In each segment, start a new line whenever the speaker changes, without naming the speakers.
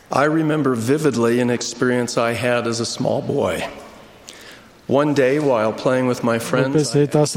I remember vividly an experience I had as a small boy. One day, while playing with my friends,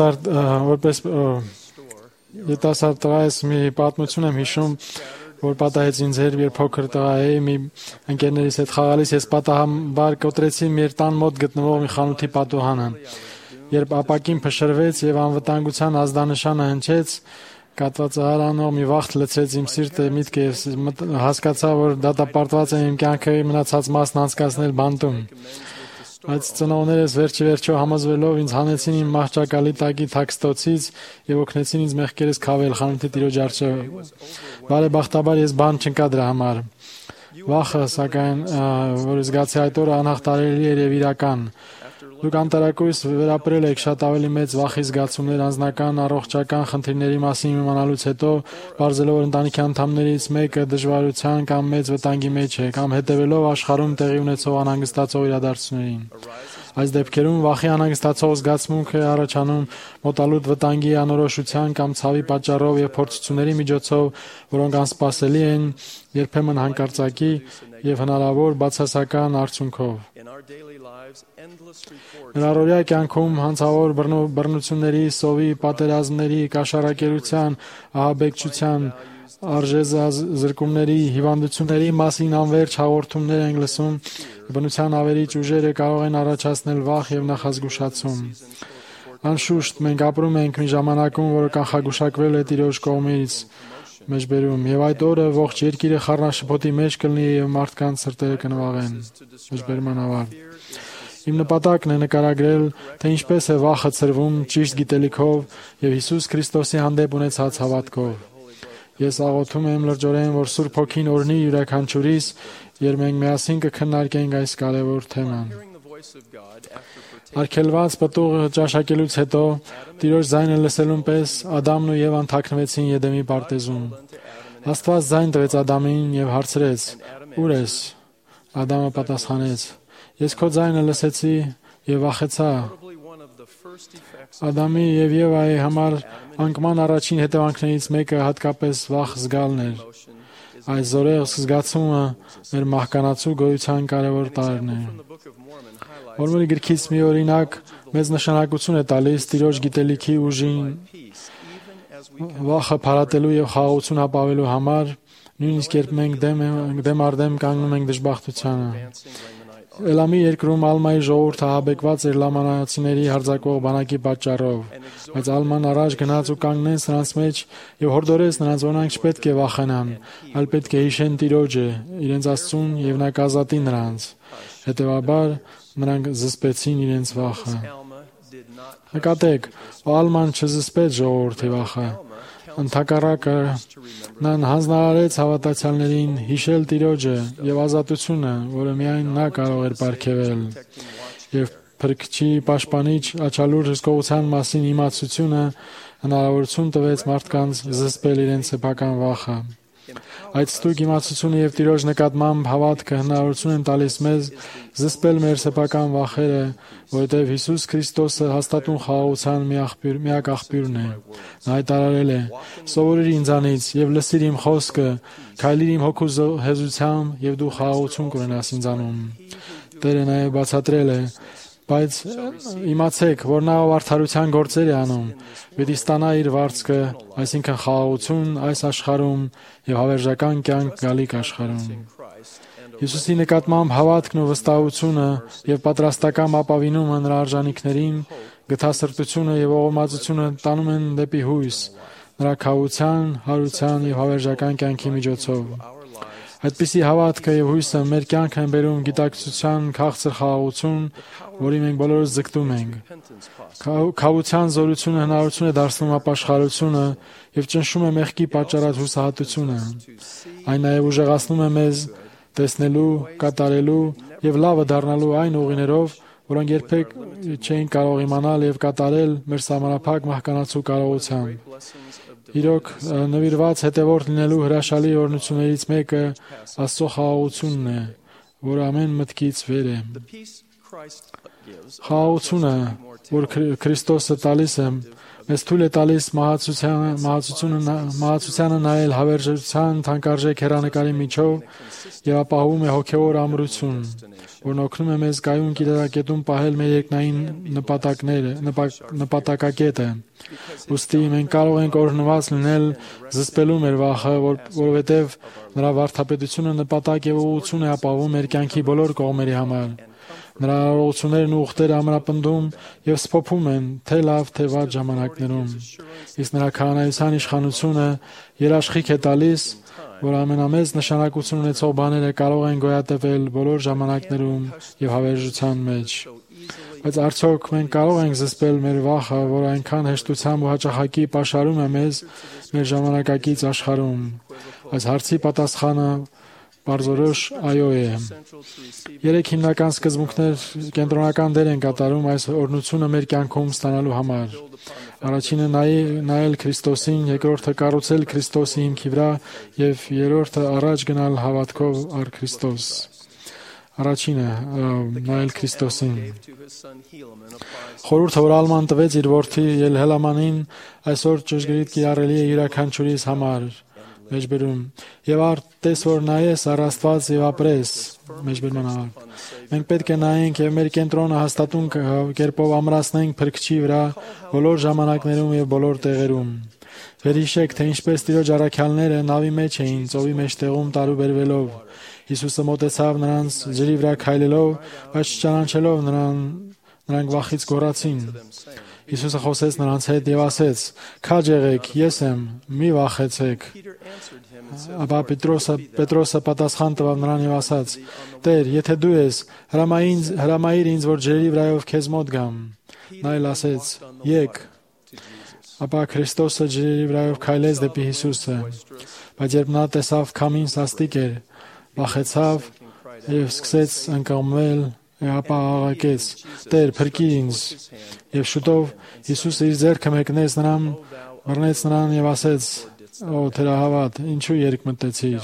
Երիտասարդ տղայս մի պատմություն եմ հիշում, որ պատահեց ինձ երբ փոքր տղա էի, մի ընկերներիս հետ խաղալիս ես պատահաբար կոտրեցի մեր տան մոտ գտնվող մի խանութի պատուհանը։ Երբ ապակին փշրվեց եւ անվտանգության ազդանշանը հնչեց, կատվածահարանող մի վախտ լցրեց իմ սիրտը, միտքը հասկացա, որ դատապարտված եմ իմ կյանքի մնացած մասն անցկացնել բանտում։ Բայց ծնողներս վերջիվերջո համոզվելով ինձ հանեցին իմ մահճակալի տակի թաքստոցից եւ օգնեցին ինձ մեղքերս քավել խանութի տիրոջ առջեւ։ Բարեբախտաբար ես բան չընկա դրա համար։ Վախը, սակայն, որ զգացի այդ օրը անհաղթարելի էր եւ իրական։ Դուք անտարակույս վերապրել եք շատ ավելի մեծ վախի զգացումներ անձնական, առողջական խնդիրների մասին իմանալուց հետո, բարձելով որ ընտանիքի անդամներից մեկը դժվարության կամ մեծ վտանգի մեջ է, կամ հետևելով աշխարհում տեղի ունեցող անհանգստացող իրադարձություններին։ Այս դեպքերում վախի անհանգստացող զգացմունքը առաջանում մոտալուտ վտանգի, անորոշության կամ ցավի պատճառով եւ փորձությունների միջոցով, որոնք անսպասելի են, երբեմն հանկարծակի եւ հնարավոր բացասական արդյունքով։ Մեր առօրյա կյանքում հանցավոր բռնությունների, սովի, պատերազմների, կաշառակերության, ահաբեկչության, արժեզրկումների, հիվանդությունների մասին անվերջ հաղորդումներ ենք լսում, բնության ավերիչ ուժերը կարող են առաջացնել վախ եւ նախազգուշացում։ Անշուշտ մենք ապրում ենք մի ժամանակում, որը կանխագուշակվել է Տիրոջ կողմից մեջբերում, եւ այդ օրը ողջ երկիրը խառնաշփոթի մեջ կլինի եւ մարդկանց սրտերը կնվաղեն։ Մեջբերման ավար։ Իմ նպատակն է նկարագրել, թե ինչպես է վախը ցրվում ճիշտ գիտելիքով եւ Հիսուս Քրիստոսի հանդեպ ունեցած հավատքով։ Ես աղոթում եմ լրջորեն, որ Սուրբ Հոգին օրհնի յուրաքանչյուրիս, երբ մենք միասին կքննարկենք այս կարևոր թեման։ Արգելված պտուղ ճաշակելուց հետո Տիրոջ ձայնը լսելուն պես Ադամն ու Եվան թաքնվեցին Եդեմի պարտեզում։ Աստված ձայն տվեց Ադամին եւ հարցրեց. «Ո՞ւր ես»։ Ադամը պատասխանեց. «Ես քո ձայնը լսեցի եւ վախեցա»։ Ադամի եւ Եվայի համար անկման առաջին հետևանքներից մեկը հատկապես վախ զգալն էր։ Այս զորեղ զգացումը մեր մահկանացու գոյության կարևոր տարրն է։ Որմնի գրքից մի օրինակ մեծ նշանակություն է տալիս Տիրոջ գիտելիքի ուժին վախը փարատելու եւ խաղաղություն ապավելու համար, նույնիսկ երբ մենք դեմ առ դեմ կանգնում ենք դժբախտությանը։ Էլամի երկրում Ալմայի ժողովուրդը ահաբեկված էր լամանացիների հարձակվող բանակի պատճառով, բայց Ալման առաջ գնաց ու կանգնեց նրանց մեջ եւ հորդորեց նրանց, որ նրանք չպետք է վախենան, այլ պետք է հիշեն Տիրոջը, իրենց Աստծուն եւ նա կազատի նրանց։ Հետևաբար նրանք զսպեցին իրենց վախը։ Նկատեք, Ալման չզսպեց ժողովրդի վախը։ Ընդհակառակը նա հանձնարարեց հավատացյալներին հիշել Տիրոջը եւ ազատությունը, որը միայն նա կարող էր պարգևել, եւ Փրկչի պաշտպանիչ աչալուր հսկողության մասին իմացությունը հնարավորություն տվեց մարդկանց զսպել իրենց սեփական վախը։ Այդ ստույգ իմացությունը եւ Տիրոջ նկատմամբ հավատքը հնարավորություն են տալիս մեզ զսպել մեր սեփական վախերը, որովհետեւ Հիսուս Քրիստոսը հաստատուն խաղաղության միակ աղբյուրն է։ Նա հայտարարել է. «Սովորիր ինձանից եւ լսիր իմ խոսքը, քայլիր իմ հոգու հեզությամբ եւ դու խաղաղություն կունենաս ինձանում»։ Տերը նաեւ բացատրել է. «Բայց իմացեք, որ նա ով արդարության գործեր է անում, պիտի ստանա իր վարձքը, այսինքն խաղաղություն այս աշխարհում եւ հավերժական կյանք գալիք աշխարհում»։ Հիսուսի նկատմամբ հավատքն ու վստահությունը եւ պատրաստական ապավինումը նրա արժանինքներին, գթասրտությունը եւ ողորմածությունը տանում են դեպի հույս, նրա քավության, հարության եւ հավերժական կյանքի միջոցով։ Այդպիսի հավատքը եւ հույսը մեր կյանք են բերում գիտակցության քաղցր խաղաղություն, որի մենք բոլորս ձգտում ենք։ Քավության զորությունը հնարավորություն է դարձնում ապաշխարությունը եւ ճնշում է մեղքի պատճառած հուսահատությունը։ Այն նաեւ ուժեղացնում է մեզ տեսնելու, կատարելու եւ լավը դառնալու այն ուղիներով, որոնք երբեք չէին կարող իմանալ եւ կատարել մեր սահմանափակ մահկանացու կարողությամբ։ Իրոք նվիրված հետևորդ լինելու հրաշալի օրհնություններից մեկը Աստծո խաղաղությունն է, որը ամեն մտքից վեր է։ Խաղաղությունը, որ Քրիստոսը տալիս է, մեզ թույլ է տալիս մահացությանը նայել հավերժության թանկարժեք հեռանկարի միջով եւ ապահովում է հոգեոր ամրություն, որն օգնում է մեզ կայուն կիրակետում պահել մեր երկնային նպատակակետը։ Ուստի մենք կարող ենք օրհնված լինել զսպելու մեր վախը, որովհետև նրա վարդապետությունը նպատակ եւ ուղղություն է ապահովում մեր կյանքի բոլոր կողմերի համար։ Նրա արարողություններն ու ուխտերը ամրապնդում եւ սփոփում են թե լավ, թե վատ ժամանակներում։ Իսկ նրա քահանայության իշխանությունը երաշխիք է տալիս, որ ամենամեծ նշանակություն ունեցող բաները կարող են գոյատևել բոլոր ժամանակներում եւ հավերժության մեջ։ Բայց արդյոք մենք կարող ենք զսպել մեր վախը, որ այնքան հեշտությամբ ու հաճախակի պաշարում է մեզ մեր ժամանակակից աշխարհում։ Այս հարցի պատասխանը բարձրորոշ այո է։ Երեք հիմնական սկզբունքներ կենտրոնական դեր են կատարում այս օրհնությունը մեր կյանքում ստանալու համար։ Առաջինը նայել Քրիստոսին, երկրորդը կառուցել Քրիստոսի հիմքի վրա եւ երրորդը առաջ գնալ հավատքով առ Քրիստոս։ Առաջինը նայել Քրիստոսին։ Խորհուրդը, որ Ալման տվեց իր որդի Հելամանին, այսօր ճշգրիտ կիրառելի է յուրաքանչյուրիս համար։ Մեջբերում եւ արտես որ նայես առ Աստված եւ ապրես մեջբերման համար։ Մենք պետք է նայենք եւ մեր կենտրոնը հաստատուն կերպով ամրացնենք Փրկչի վրա բոլոր ժամանակներում եւ բոլոր տեղերում։ Վերհիշեք, թե ինչպես Տիրոջ առաքյալները նավի մեջ էին, ծովի մեջտեղում տարուբերվելով։ Հիսուսը մոտեցավ նրանց ջրի վրա քայլելով, բայց չճանաչելով նրանք վախից գոռացին։ Հիսուսը խոսեց նրանց հետ եւ ասեց. «Քաջ եղեք, ես եմ, մի վախեցեք»։ Ապա Պետրոսը պատասխան տվավ նրան եւ ասաց. «Տեր, եթե դու ես, հրամայիր ինձ, որ ջրի վրայով քեզ մոտ գամ»։ Նա էլ ասեց. «Եկ»։ Ապա Քրիստոսը ջրի վրայով քայլեց դեպի Հիսուսը, բայց երբ նա տեսավ քամին սաստիկ էր, վախեցավ եւ սկսեց ընկղմվել եւ ապա աղաղակեց. «Տեր, փրկիր ինձ»։ Եվ շուտով Հիսուսը իր ձեռքը մեկնեց նրան, բռնեց նրան եւ ասեց. «Օ թերահավատ, ինչու երկմտեցիր»։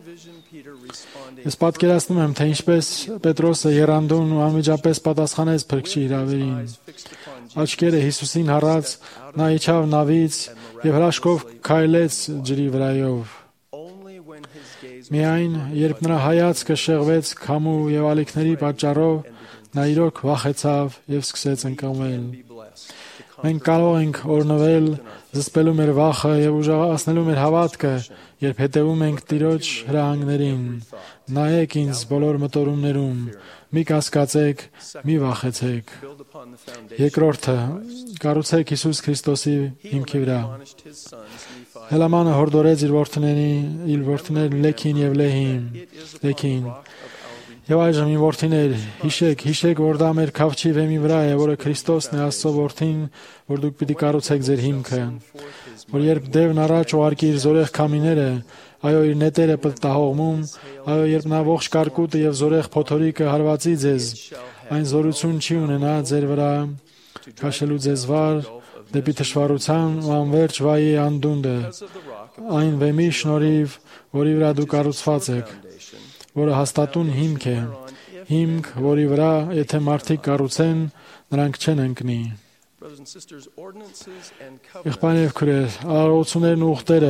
Ես պատկերացնում եմ, թե ինչպես Պետրոսը եռանդուն ու անմիջապես պատասխանեց Փրկչի հրավերին։ Աչքերը Հիսուսին հառած, նա իջավ նավից եւ հրաշքով քայլեց ջրի վրայով։ Միայն երբ նրա հայացքը շեղվեց քամու եւ ալիքների պատճառով, նա իրոք վախեցավ եւ սկսեց ընկղմվել։ Մենք կարող ենք օրհնվել, զսպելու մեր վախը եւ ուժեղացնելու մեր հավատքը, երբ հետևում ենք Տիրոջ հրահանգներին։ Նայեք ինձ բոլոր մտորումներում, մի կասկածեք, մի վախեցեք։ Երկրորդը, կառուցեք Հիսուս Քրիստոսի հիմքի վրա։ Հելամանը հորդորեց իր որդիներին Լեքին եւ Լեքին։ Եվ այժմ իմ որդիներ, հիշեք, որ դա մեր քավչի վեմի վրա է, որը Քրիստոսն է, Աստծո որդին, որ դուք պիտի կառուցեք ձեր հիմքը։ Որ երբ դևն առաջ ուղարկի իր զորեղ քամիները, այո, իր նետերը պտտահողմում, այո, երբ նա ողջ կարկուտը եւ զորեղ փոթորիկը հարվածի ձեզ, այն զորություն չի ունենա ձեր վրա, քաշելու ձեզ վար դեպի թշվառության ու անverջ վայի անդունդը, այն վեմի շնորհիվ, որի վրա դուք կառուցված եք, որը հաստատուն հիմք է, հիմք, որի վրա, եթե մարդիկ կառուցեն, նրանք չեն ընկնի։ Եղբայրներ եւ քույրեր, արարողություններն ու ուխտերը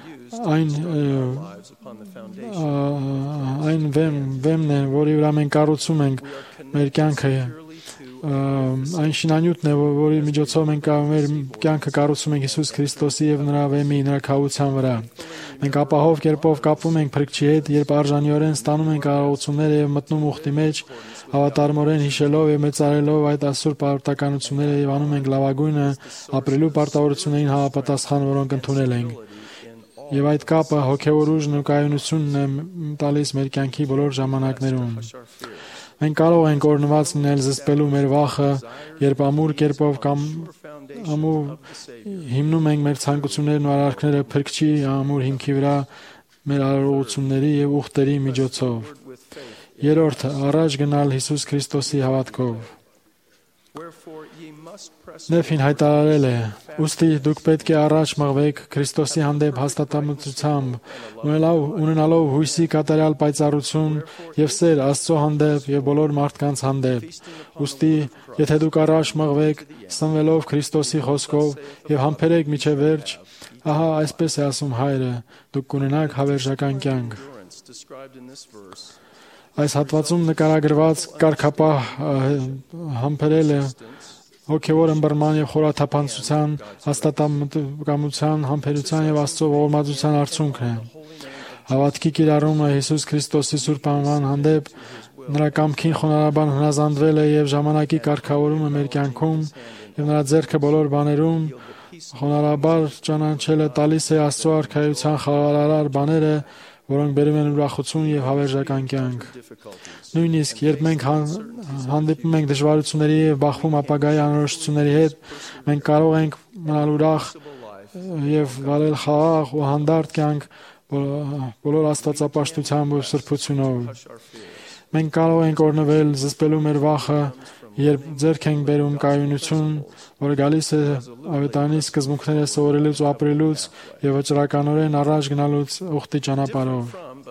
այն վեմն է, որի վրա մենք կառուցում ենք մեր կյանքը, այն շինանյութն է, որի միջոցով մենք մեր կյանքը կառուցում ենք Հիսուս Քրիստոսի եւ նրա վեմի, նրա քավության վրա։ Մենք ապահով կերպով կապվում ենք Փրկչի հետ, երբ արժանիորեն ստանում ենք արարողությունները եւ մտնում ուխտի մեջ, հավատարմորեն հիշելով եւ մեծարելով այդ ասուր պարտականությունները եւ անում ենք լավագույնը ապրելու պարտավորություններին համապատասխան, որոնք ընդունել ենք։ Եվ այդ կապը հոգեոր ուժն ու կայունությունն է տալիս մեր կյանքի բոլոր ժամանակներում։ Մենք կարող ենք օրհնված լինել զսպելու մեր վախը, երբ ամուր կերպով կամ ամուր հիմնում ենք մեր ցանկություններն ու արարքները Փրկչի ամուր հիմքի վրա մեր արարողությունների եւ ուխտերի միջոցով։ Երրորդը, առաջ գնալ Հիսուս Քրիստոսի հավատքով։ Նեֆին հայտարարել է. «Ուստի դուք պետք է առաջ մղվեք Քրիստոսի հանդեպ հաստատամտությամբ, ունենալով հույսի կատարյալ պայծառություն եւ սեր Աստծո հանդեպ եւ բոլոր մարդկանց հանդեպ։ Ուստի, եթե դուք առաջ մղվեք, սնվելով Քրիստոսի խոսքով եւ համբերեք միջև վերջ, ահա այսպես է ասում Հայրը, դուք կունենաք հավերժական կյանք»։ Այս հատվածում նկարագրված կարգապահ համբերելը հոգևոր ըմբռնման եւ խորաթափանցության, հաստատակամության, համբերության եւ Աստծո ողորմածության արդյունքն է։ Հավատքի կիրառումը Հիսուս Քրիստոսի սուրբ անվան հանդեպ նրա կամքին խոնարհաբար հնազանդվել է եւ ժամանակի կարգավորումը մեր կյանքում եւ նրա ձեռքը բոլոր բաներում խոնարհաբար ճանաչելը տալիս է Աստծո արքայության խաղաղարար բաները, որոնք բերում են ուրախություն եւ հավերժական կյանք։ Նույնիսկ երբ մենք հանդիպում ենք դժվարությունների եւ բախվում ապագայի անորոշությունների հետ, մենք կարող ենք մնալ ուրախ եւ վարել խաղաղ ու հանդարտ կյանք բոլոր աստվածապաշտությամբ ու սրբությունով։ Մենք կարող ենք օրնվել զսպելու մեր վախը, երբ ձեռք ենք բերում կայունություն, որը գալիս է ավետարանի սկզբունքները սովորելուց ու ապրելուց եւ վճռականորեն առաջ գնալուց ուխտի ճանապարհով։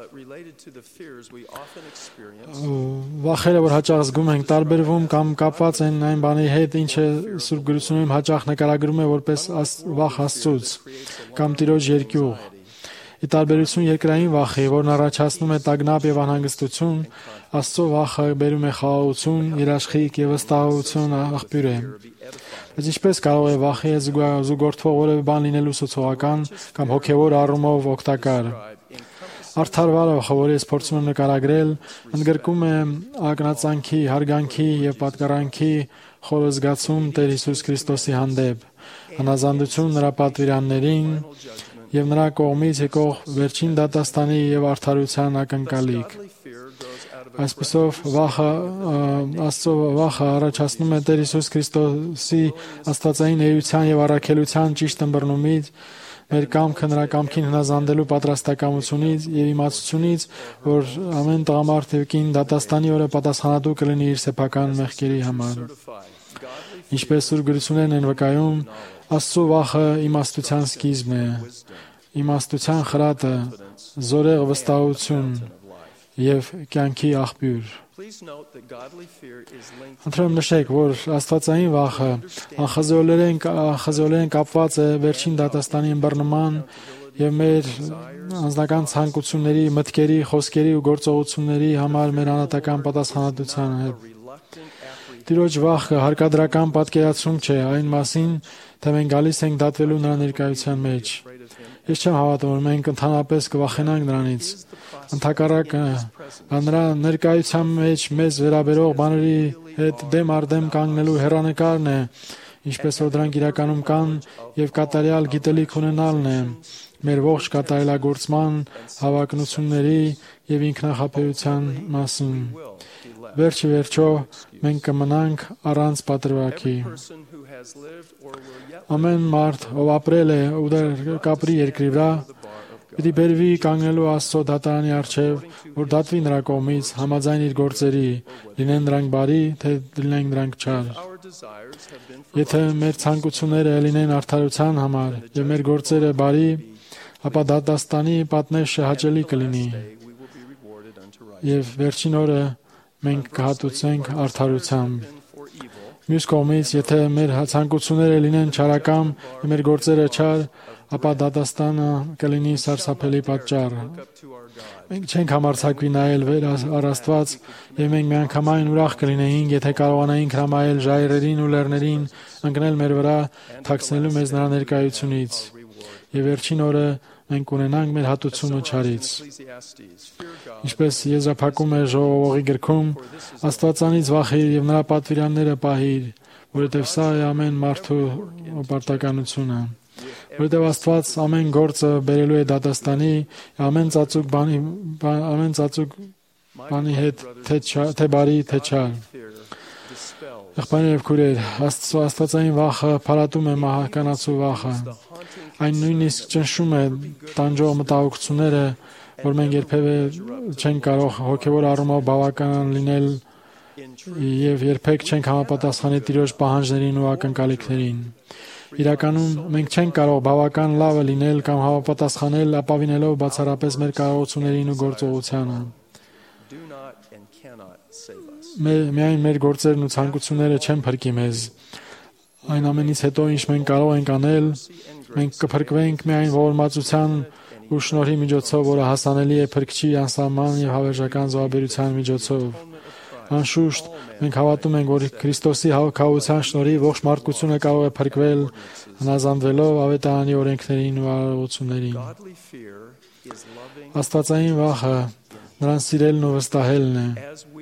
Վախերը, որ հաճախ զգում ենք, տարբերվում կամ կապված են այն բանի հետ, ինչը Սուրբ Գրությունում հաճախ նկարագրում է որպես վախ Աստծուց կամ Տիրոջ երկյուղ։ Ի տարբերություն երկրային վախի, որն առաջացնում է տագնապ եւ անհանգստություն, Աստծո վախը բերում է խաղաղություն, երաշխիք եւ վստահություն աղբյուր է։ Բայց ինչպես կարող է վախի հետ զուգորդվող որևէ բան լինելու սոցիալական կամ հոգեվոր առումով օգտակար։ Արդար վախը, որը ես փորձում եմ նկարագրել, ընդգրկում է ակնածանքի, հարգանքի եւ պատկառանքի խորը զգացում Տեր Հիսուս Քրիստոսի հանդեպ, հնազանդություն նրա պատվիրաններին եւ նրա կողմից եկող վերջին դատաստանի եւ արդարության ակնկալիք։ Այսպիսով Աստծո վախը առաջացնում է Տեր Հիսուս Քրիստոսի աստվածային էության եւ առաքելության ճիշտ ըմբռնումից, մեր կամքը նրա կամքին հնազանդելու պատրաստակամությունից եւ իմացությունից, որ ամեն տղամարդ եւ կին դատաստանի օրը պատասխանատու կլինի իր սեփական մեղքերի համար։ Ինչպես Սուրբ Գրություններն են վկայում, Աստծո վախը իմաստության սկիզբն է, իմաստության խրատը, զորեղ վստահություն եւ կյանքի աղբյուր։ Խնդրեմ նշեք, որ աստվածային վախը անխզորորեն կապված է վերջին դատաստանի ըմբռնման եւ մեր անձնական ցանկությունների, մտքերի, խոսքերի ու գործողությունների համար մեր անհատական պատասխանատվության հետ։ Տիրոջ վախը հարկադրական պատկերացում չէ այն մասին, թե մենք գալիս ենք դատվելու նրա ներկայության մեջ։ Ես չեմ հավատում, որ մենք ընդհանրապես կվախենանք նրանից։ Ընդհակառակը, նրա ներկայության մեջ մեզ վերաբերող բաների հետ դեմ առ դեմ կանգնելու հեռանկարն է, ինչպես որ դրանք իրականում կան, եւ կատարյալ գիտելիք ունենալն է մեր ողջ կատարելագործման, հավակնությունների եւ ինքնախապեյության մասին։ Վերջի վերջո մենք կմնանք առանց պատրվակի։ Ամեն մարդ, ով ապրել է ու դեռ կապրի երկրի վրա, պիտի բերվի կանգնելու Աստծո դատարանի առջև, որ դատվի նրա կողմից համաձայն իր գործերի, լինեն դրանք բարի, թե լինեն դրանք չար։ Եթե մեր ցանկությունները լինեն արդարության համար եւ մեր գործերը բարի, ապա դատաստանի պատնեշը հաճելի կլինի։ Եվ վերջին օրը մենք կհատուցենք արդարությամբ։ Մյուս կողմից, եթե մեր ցանկությունները լինեն չարական եւ մեր գործերը չար, ապա դատաստանը կլինի սարսափելի պատճառ։ Մենք չենք համարձակվի նայել վեր առ Աստված եւ մենք միանգամայն ուրախ կլինեինք, եթե կարողանայինք հրամայել ժայռերին ու լեռներին ընկնել մեր վրա, թաքցնելու մեզ նրա ներկայությունից։ Եվ վերջին օրը մենք ունենանք մեր հատուցումը չարից։ Ինչպես եզրափակում է Ժողովողի գրքում, Աստվածանից վախիր եւ նրա պատվիրանները պահիր, որովհետեւ սա է ամեն մարդու պարտականությունը։ Որովհետև Աստված ամեն գործը բերելու է դատաստանի, ամեն ծածուկ բանի հետ, թե բարի, թե չար։ Եղբայրներ եւ քույրեր, Աստվածային վախը փարատում է մահկանացու վախը։ Այն նույնիսկ ճնշում է տանջող մտահոգությունները, որ մենք երբևէ չենք կարող հոգևոր առումով բավական լինել եւ երբեք չենք համապատասխանի Տիրոջ պահանջներին ու ակնկալիքներին։ Իրականում մենք չենք կարող բավական լավը լինել կամ համապատասխանել ապավինելով բացառապես մեր կարողություններին ու գործողությանը։ Միայն մեր գործերն ու ցանկությունները չեն փրկի մեզ։ Այն ամենից հետո, ինչ մենք կարող ենք անել, մենք կփրկվենք միայն ողորմածության ու շնորհի միջոցով, որը հասանելի է Փրկչի անսահման եւ հավերժական զոհաբերության միջոցով։ Անշուշտ, մենք հավատում ենք, որ Քրիստոսի հաղորդության շնորհիվ ողջ մարդկությունը կարող է փրկվել, հնազանդվելով Ավետարանի օրենքներին ու արարողություններին։ Աստվածային վախը նրան սիրելն ու վստահելն է։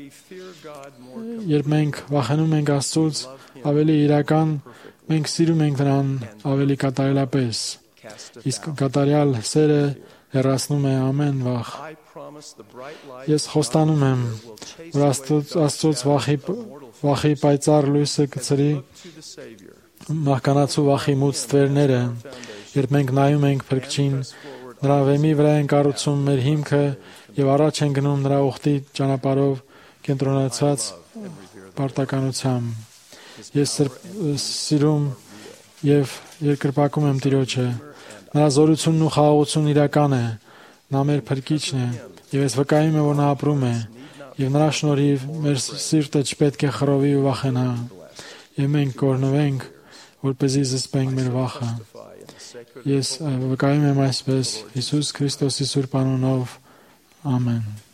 Երբ մենք վախենում ենք Աստծուց, ավելի իրական, մենք սիրում ենք նրան ավելի կատարելապես։ Իսկ կատարյալ սերը հեռացնում է ամեն վախ։ Ես խոստանում եմ, որ Աստծուց վախի պայծառ լույսը կցրի մահկանացու վախի մութ ստվերները, երբ մենք նայում ենք Փրկչին, նրա վեմի վրա են կառուցում մեր հիմքը եւ առաջ են գնում նրա ուխտի ճանապարհով կենտրոնացած պարտականությամբ։ Ես սիրում եւ երկրպագում եմ Տիրոջը։ Նրա զորությունն ու խաղաղությունն իրական է։ Նա մեր Փրկիչն է եւ ես վկայում եմ, որ նա ապրում է եւ նրա շնորհիվ մեր սիրտը չպետք է խռովի ու վախենա եւ մենք կորնվենք, որպեսզի զսպենք մեր վախը։ Ես վկայում եմ այսպես Հիսուս Քրիստոսի սուրբ անունով։ Ամեն։